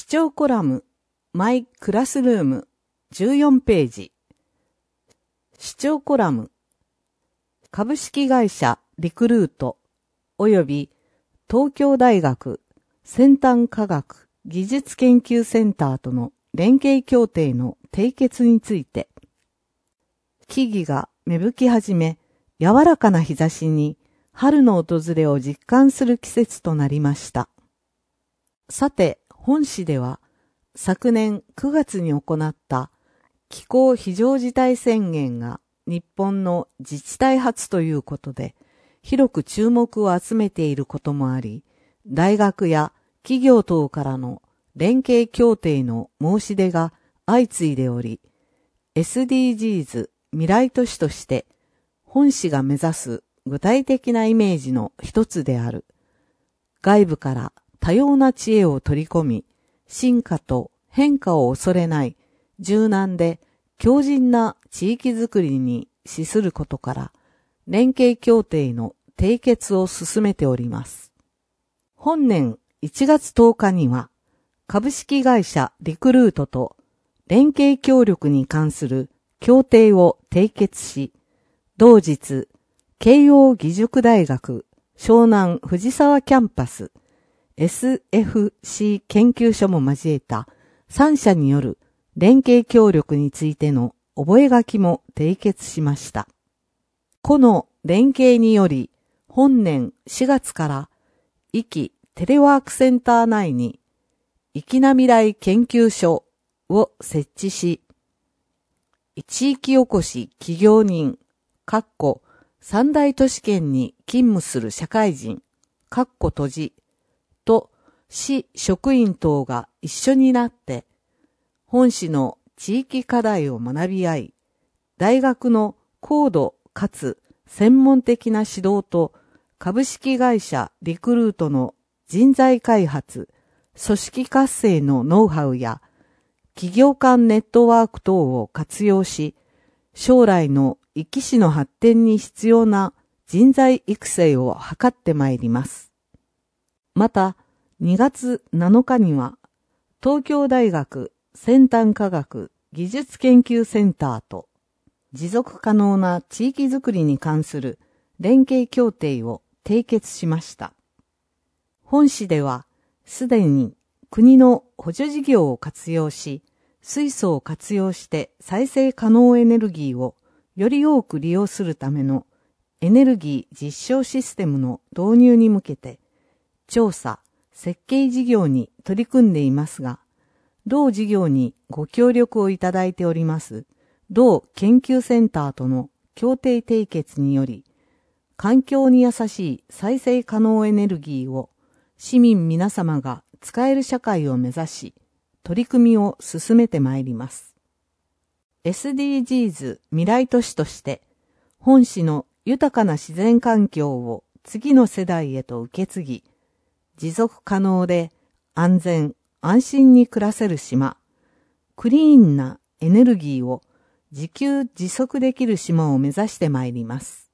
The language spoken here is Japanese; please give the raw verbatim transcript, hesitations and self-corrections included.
視聴コラムマイクラスルームじゅうよんページ。視聴コラム株式会社リクルート及び東京大学先端科学技術研究センターとの連携協定の締結について、木々が芽吹き始め、柔らかな日差しに春の訪れを実感する季節となりました。さて、本誌では昨年くがつに行った気候非常事態宣言が日本の自治体初ということで広く注目を集めていることもあり、大学や企業等からの連携協定の申し出が相次いでおり、エスディージーズ 未来都市として本誌が目指す具体的なイメージの一つである。外部から多様な知恵を取り込み、進化と変化を恐れない柔軟で強靭な地域づくりに資することから、連携協定の締結を進めております。本年いちがつとおかには、株式会社リクルートと連携協力に関する協定を締結し、同日、慶応義塾大学湘南藤沢キャンパス エスエフシー 研究所も交えたさんしゃによる連携協力についての覚書も締結しました。この連携により、本年しがつから壱岐テレワークセンター内に壱岐な未来研究所を設置し、地域おこし企業人、かっこ三大都市圏に勤務する社会人、かっこ閉じ、と市職員等が一緒になって、本市の地域課題を学び合い、大学の高度かつ専門的な指導と株式会社リクルートの人材開発、組織活性のノウハウや企業間ネットワーク等を活用し、将来の壱岐市の発展に必要な人材育成を図ってまいります。また、にがつなのかには、東京大学先端科学技術研究センターと持続可能な地域づくりに関する連携協定を締結しました。本誌では、すでに国の補助事業を活用し、水素を活用して再生可能エネルギーをより多く利用するためのエネルギー実証システムの導入に向けて、調査、設計事業に取り組んでいますが、同事業にご協力をいただいております、同研究センターとの協定締結により、環境に優しい再生可能エネルギーを市民皆様が使える社会を目指し、取り組みを進めてまいります。エスディージーズ 未来都市として、本市の豊かな自然環境を次の世代へと受け継ぎ、持続可能で安全・安心に暮らせる島、クリーンなエネルギーを自給自足できる島を目指してまいります。